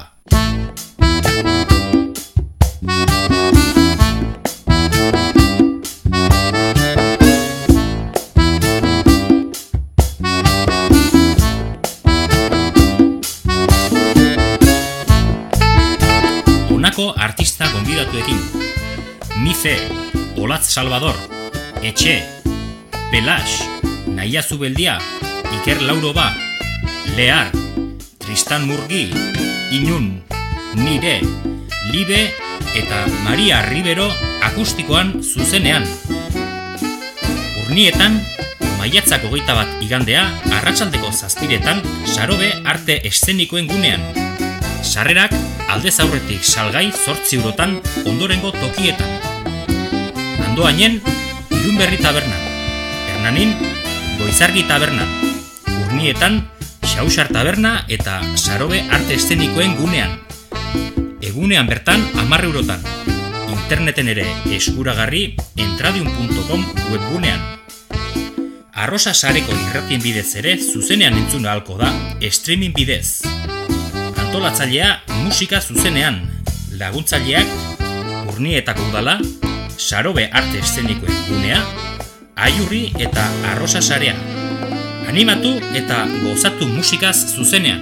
Honako artista gonbidatuekin: Mice, Olatz Salvador, Etxe, Pelax, Naia Zubeldia, Iker Lauroba, Lear, Tristan Murgi, Inun, Nire, Libe eta Maria Ribero akustikoan zuzenean. Urnietan, maiatzak 21 igandea, arratsaldeko 7:00 Sarobe Arte Eszenikoen gunean. Sarrerak aldez aurretik salgai 8 eurotan ondorengo tokietan. Andoainen, Irunberri tabernan. Hernanin, Goizargi tabernan. Urnietan, Xausar taberna eta Sarobe Arte Eszenikoen gunean. Egunean bertan 10 eurotan. Interneten ere eskuragarri entradium.com webgunean. Arrosa sareko irratien bidez ere zuzenean entzun ahalko da streaming bidez. Antolatzailea musika zuzenean, laguntzaileak Urnietako udala, Sarobe Arte Eszenikoen gunea, Aiurri eta Arrosa sarea. Animatu eta gozatu musikaz zuzenean.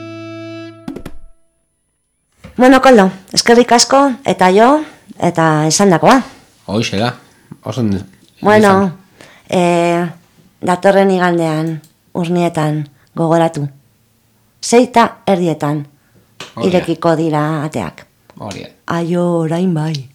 Bueno, Koldo, eskerrik asko, eta jo, eta esandakoa. Hoxe da. Bueno, datorren igandean, Urnietan, gogoratu. 6:30 irekiko dira ateak. Hori. Aio, orain bai.